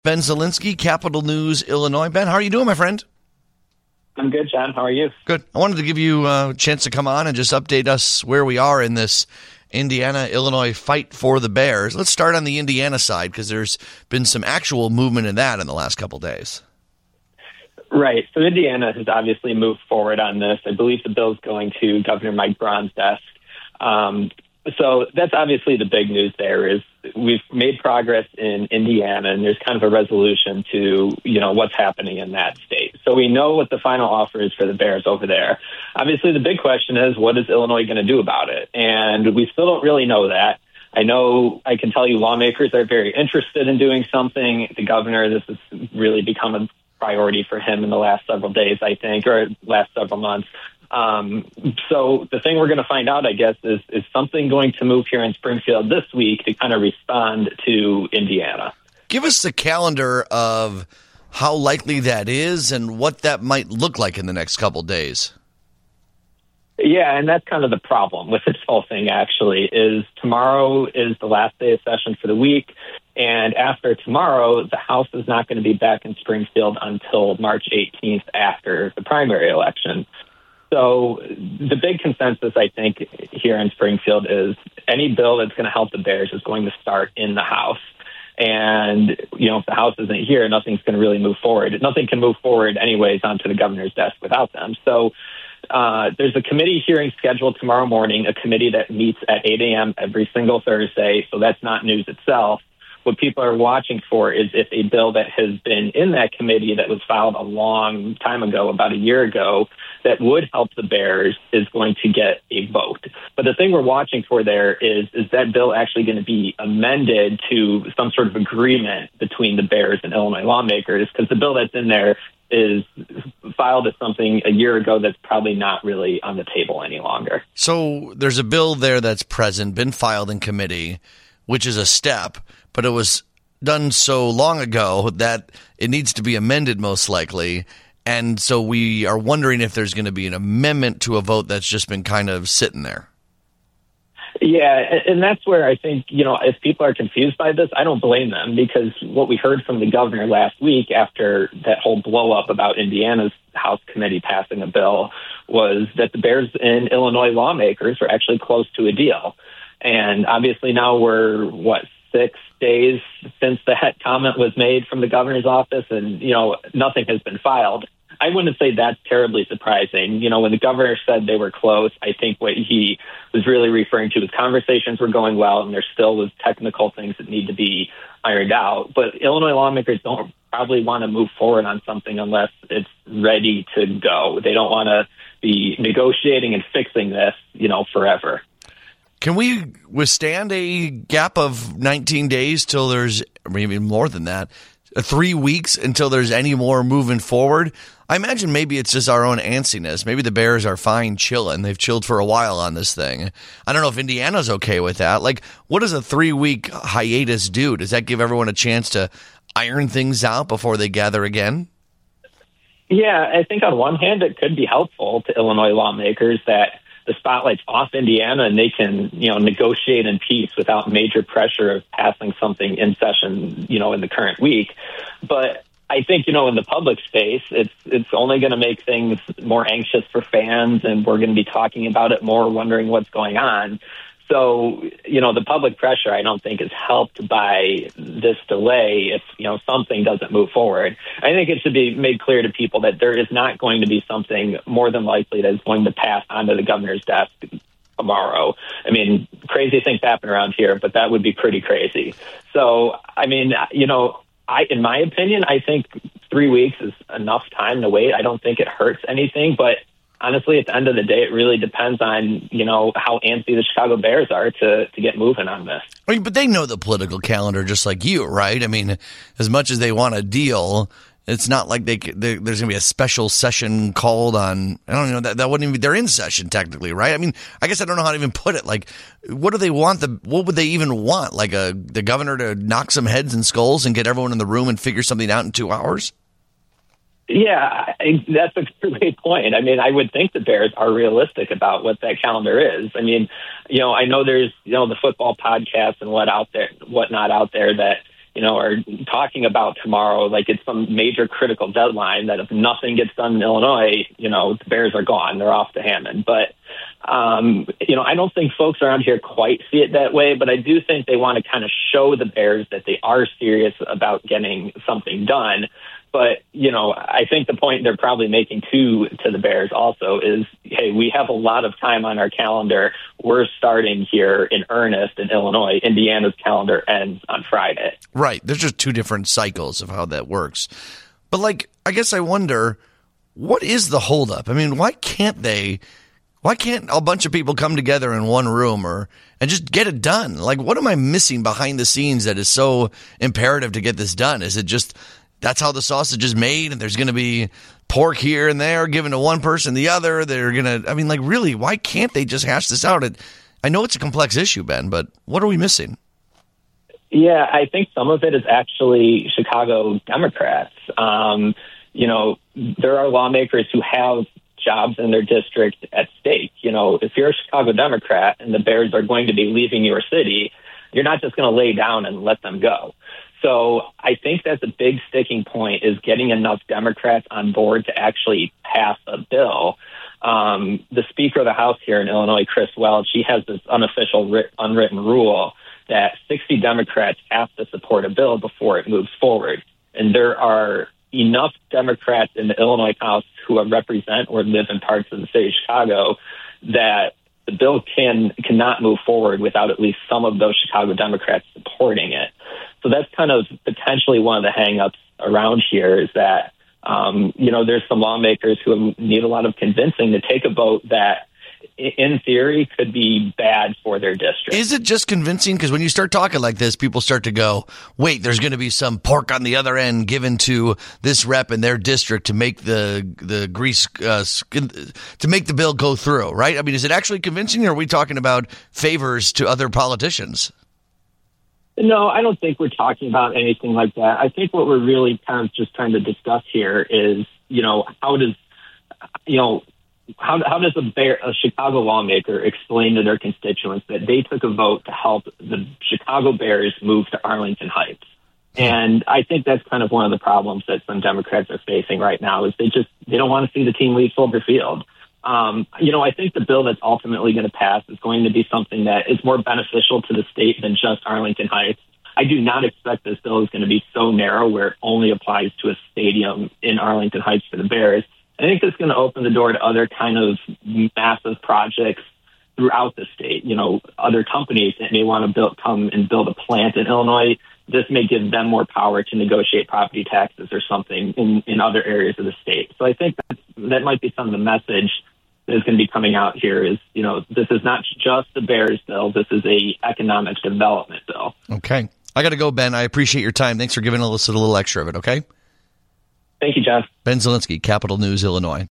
Ben Zielinski, Capital News, Illinois. Ben, how are you doing, my friend? I'm good, John. How are you? Good. I wanted to give you a chance to come on and just update us where we are in this Indiana-Illinois fight for the Bears. Let's start on the Indiana side because there's been some actual movement in that in the last couple days. Right. So Indiana has obviously moved forward on this. I believe the bill's going to Governor Mike Braun's desk. So that's obviously the big news there is we've made progress in Indiana, and there's kind of a resolution to, what's happening in that state. So we know what the final offer is for the Bears over there. Obviously, the big question is, what is Illinois going to do about it? And we still don't really know that. I can tell you lawmakers are very interested in doing something. The governor, this has really become a priority for him in the last several days, I think, or last several months. So the thing we're going to find out, I guess, is something going to move here in Springfield this week to kind of respond to Indiana. Give us the calendar of how likely that is and what that might look like in the next couple days. Yeah, and that's kind of the problem with this whole thing, actually, is tomorrow is the last day of session for the week. And after tomorrow, the House is not going to be back in Springfield until March 18th after the primary election. So the big consensus, I think, here in Springfield is any bill that's going to help the Bears is going to start in the House. And, if the House isn't here, nothing's going to really move forward. Nothing can move forward anyways onto the governor's desk without them. So there's a committee hearing scheduled tomorrow morning, a committee that meets at 8 a.m. every single Thursday. So that's not news itself. What people are watching for is if a bill that has been in that committee that was filed a long time ago, about a year ago, that would help the Bears is going to get a vote. But the thing we're watching for there is that bill actually going to be amended to some sort of agreement between the Bears and Illinois lawmakers? Because the bill that's in there is filed as something a year ago that's probably not really on the table any longer. So there's a bill there that's present, been filed in committee, which is a step, but it was done so long ago that it needs to be amended most likely. And so we are wondering if there's going to be an amendment to a vote that's just been kind of sitting there. Yeah, and that's where I think, if people are confused by this, I don't blame them, because what we heard from the governor last week after that whole blow up about Indiana's House committee passing a bill was that the Bears and Illinois lawmakers were actually close to a deal. And obviously now we're, 6 days since that comment was made from the governor's office, and, nothing has been filed. I wouldn't say that's terribly surprising. When the governor said they were close, I think what he was really referring to is conversations were going well, and there still was technical things that need to be ironed out. But Illinois lawmakers don't probably want to move forward on something unless it's ready to go. They don't want to be negotiating and fixing this, forever. Can we withstand a gap of 19 days till there's, or maybe more than that, 3 weeks until there's any more moving forward? I imagine maybe it's just our own antsiness. Maybe the Bears are fine chilling. They've chilled for a while on this thing. I don't know if Indiana's okay with that. Like, what does a 3-week hiatus do? Does that give everyone a chance to iron things out before they gather again? Yeah, I think on one hand it could be helpful to Illinois lawmakers that the spotlight's off Indiana and they can, negotiate in peace without major pressure of passing something in session, in the current week. But I think, in the public space, it's only going to make things more anxious for fans, and we're going to be talking about it more, wondering what's going on. So, the public pressure, I don't think, is helped by this delay if, something doesn't move forward. I think it should be made clear to people that there is not going to be something more than likely that is going to pass onto the governor's desk tomorrow. I mean, crazy things happen around here, but that would be pretty crazy. So, I mean, in my opinion, I think 3 weeks is enough time to wait. I don't think it hurts anything, but honestly, at the end of the day, it really depends on, how antsy the Chicago Bears are to get moving on this. I mean, but they know the political calendar just like you, right? I mean, as much as they want a deal, it's not like there's going to be a special session called on, I don't know, that wouldn't even be, they're in session technically, right? I mean, I guess I don't know how to even put it. Like, what do they want? What would they even want? Like the governor to knock some heads and skulls and get everyone in the room and figure something out in 2 hours? Yeah, that's a great point. I mean, I would think the Bears are realistic about what that calendar is. I mean, I know there's, the football podcasts and whatnot out there that, are talking about tomorrow like it's some major critical deadline that if nothing gets done in Illinois, the Bears are gone. They're off to Hammond. But, I don't think folks around here quite see it that way, but I do think they want to kind of show the Bears that they are serious about getting something done. But, I think the point they're probably making to the Bears also is, hey, we have a lot of time on our calendar. We're starting here in earnest in Illinois. Indiana's calendar ends on Friday. Right. There's just two different cycles of how that works. But, I guess I wonder, what is the holdup? I mean, why can't a bunch of people come together in one room and just get it done? What am I missing behind the scenes that is so imperative to get this done? Is it just that's how the sausage is made and there's going to be pork here and there given to one person, the other? They're going to, really, why can't they just hash this out? I know it's a complex issue, Ben, but what are we missing? Yeah, I think some of it is actually Chicago Democrats. There are lawmakers who have jobs in their district at stake. If you're a Chicago Democrat and the Bears are going to be leaving your city, you're not just going to lay down and let them go. So I think that's a big sticking point, is getting enough Democrats on board to actually pass a bill. The Speaker of the House here in Illinois, Chris Welch, he has this unofficial unwritten rule that 60 Democrats have to support a bill before it moves forward. And there are enough Democrats in the Illinois House who represent or live in parts of the city of Chicago that the bill cannot move forward without at least some of those Chicago Democrats supporting it. So that's kind of potentially one of the hangups around here, is that, there's some lawmakers who need a lot of convincing to take a vote that, in theory, could be bad for their district. Is it just convincing? Because when you start talking like this, people start to go, wait, there's going to be some pork on the other end given to this rep in their district to make the grease, to make the bill go through, right? Is it actually convincing, or are we talking about favors to other politicians? No, I don't think we're talking about anything like that. I think what we're really kind of just trying to discuss here is, how does a Chicago lawmaker explain to their constituents that they took a vote to help the Chicago Bears move to Arlington Heights? And I think that's kind of one of the problems that some Democrats are facing right now, is they don't want to see the team leave Soldier Field. I think the bill that's ultimately going to pass is going to be something that is more beneficial to the state than just Arlington Heights. I do not expect this bill is going to be so narrow where it only applies to a stadium in Arlington Heights for the Bears. I think it's going to open the door to other kind of massive projects throughout the state. Other companies that may want to come and build a plant in Illinois. This may give them more power to negotiate property taxes or something in other areas of the state. So I think that might be some of the message that is going to be coming out here is, this is not just the Bears bill. This is a economic development bill. Okay. I got to go, Ben. I appreciate your time. Thanks for giving us a little extra of it, okay? Thank you, John. Ben Zielinski, Capital News, Illinois.